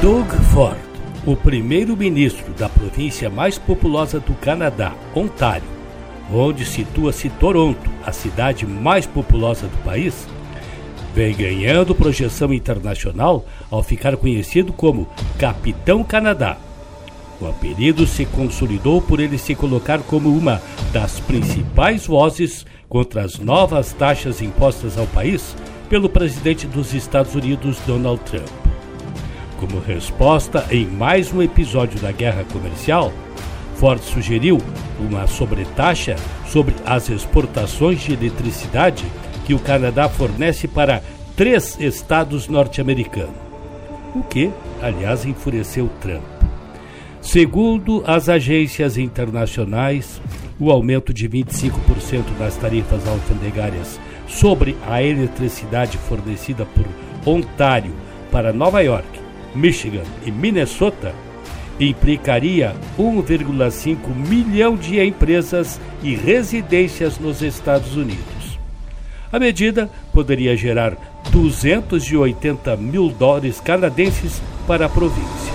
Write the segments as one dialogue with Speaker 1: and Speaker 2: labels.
Speaker 1: Doug Ford, o primeiro-ministro da província mais populosa do Canadá, Ontário, onde situa-se Toronto, a cidade mais populosa do país, vem ganhando projeção internacional ao ficar conhecido como Capitão Canadá. O apelido se consolidou por ele se colocar como uma das principais vozes contra as novas taxas impostas ao país pelo presidente dos Estados Unidos, Donald Trump. Como resposta em mais um episódio da guerra comercial, Ford sugeriu uma sobretaxa sobre as exportações de eletricidade que o Canadá fornece para 3 estados norte-americanos, o que, aliás, enfureceu Trump. Segundo as agências internacionais, o aumento de 25% das tarifas alfandegárias sobre a eletricidade fornecida por Ontário para Nova York, Michigan e Minnesota implicaria 1,5 milhão de empresas e residências nos Estados Unidos. A medida poderia gerar $280 mil canadenses para a província.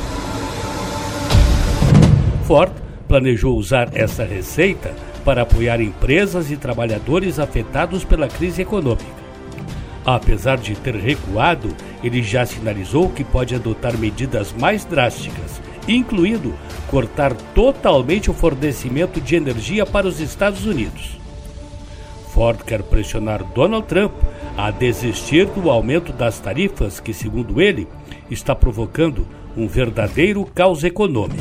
Speaker 1: Ford planejou usar essa receita para apoiar empresas e trabalhadores afetados pela crise econômica. Apesar de ter recuado, ele já sinalizou que pode adotar medidas mais drásticas, incluindo cortar totalmente o fornecimento de energia para os Estados Unidos. Ford quer pressionar Donald Trump a desistir do aumento das tarifas que, segundo ele, está provocando um verdadeiro caos econômico.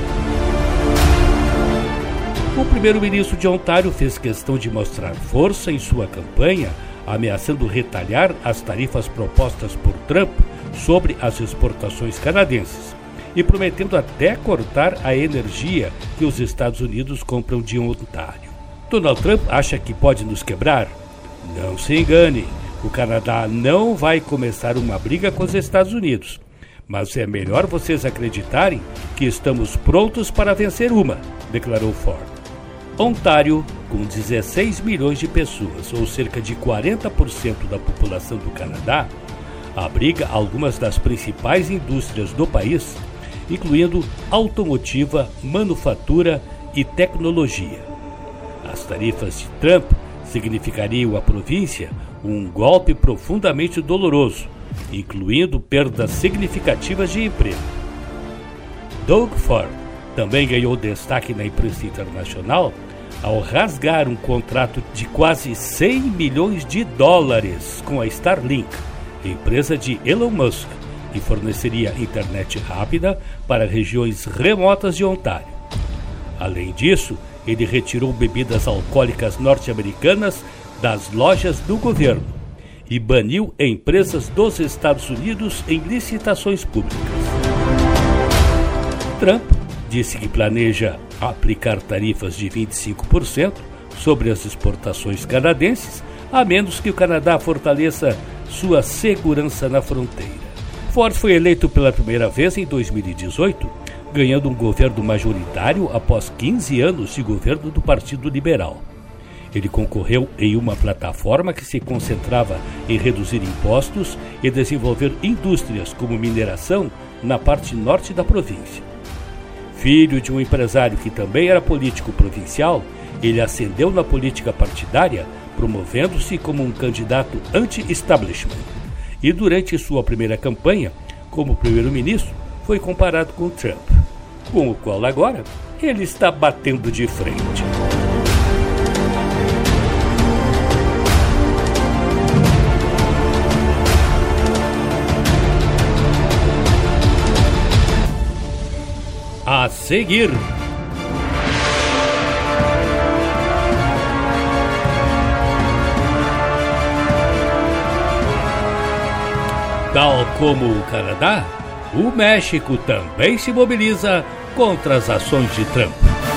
Speaker 1: O primeiro-ministro de Ontário fez questão de mostrar força em sua campanha, ameaçando retalhar as tarifas propostas por Trump sobre as exportações canadenses e prometendo até cortar a energia que os Estados Unidos compram de Ontário. Donald Trump acha que pode nos quebrar? Não se engane, o Canadá não vai começar uma briga com os Estados Unidos, mas é melhor vocês acreditarem que estamos prontos para vencer uma, declarou Ford. Ontário, com 16 milhões de pessoas, ou cerca de 40% da população do Canadá, abriga algumas das principais indústrias do país, incluindo automotiva, manufatura e tecnologia. As tarifas de Trump significariam à província um golpe profundamente doloroso, incluindo perdas significativas de emprego. Doug Ford também ganhou destaque na imprensa internacional ao rasgar um contrato de quase $100 milhões com a Starlink, empresa de Elon Musk, que forneceria internet rápida para regiões remotas de Ontário. Além disso, ele retirou bebidas alcoólicas norte-americanas das lojas do governo e baniu empresas dos Estados Unidos em licitações públicas. Trump disse que planeja aplicar tarifas de 25% sobre as exportações canadenses, a menos que o Canadá fortaleça sua segurança na fronteira. Ford foi eleito pela primeira vez em 2018, ganhando um governo majoritário após 15 anos de governo do Partido Liberal. Ele concorreu em uma plataforma que se concentrava em reduzir impostos e desenvolver indústrias como mineração na parte norte da província. Filho de um empresário que também era político provincial, ele ascendeu na política partidária, promovendo-se como um candidato anti-establishment. E durante sua primeira campanha, como primeiro-ministro, foi comparado com Trump, com o qual agora ele está batendo de frente. A seguir, tal como o Canadá, o México também se mobiliza contra as ações de Trump.